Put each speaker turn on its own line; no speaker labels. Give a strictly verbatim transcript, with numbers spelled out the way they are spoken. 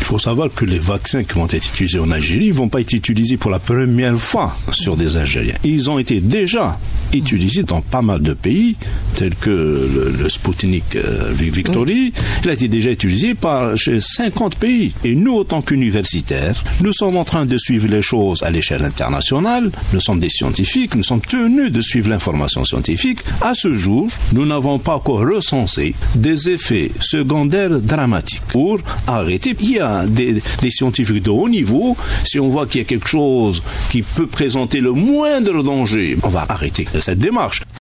faut savoir que les vaccins qui vont être utilisés en Algérie ne vont pas être utilisés pour la première fois sur des Algériens. Ils ont été déjà utilisés dans pas mal de pays, tels que le, le Sputnik euh, Victory. Il a été déjà utilisé par chez cinquante pays. Et nous, autant qu'universitaires, nous sommes en train de suivre les choses à l'échelle internationale. Nous sommes des scientifiques, nous sommes tenus de suivre l'information scientifique. À ce jour, nous n'avons pas encore recensé des effets secondaires dramatiques pour arrêter. Il y a des, des scientifiques de haut niveau. Si on voit qu'il y a quelque chose qui peut présenter le moindre danger, on va arrêter cette démarche.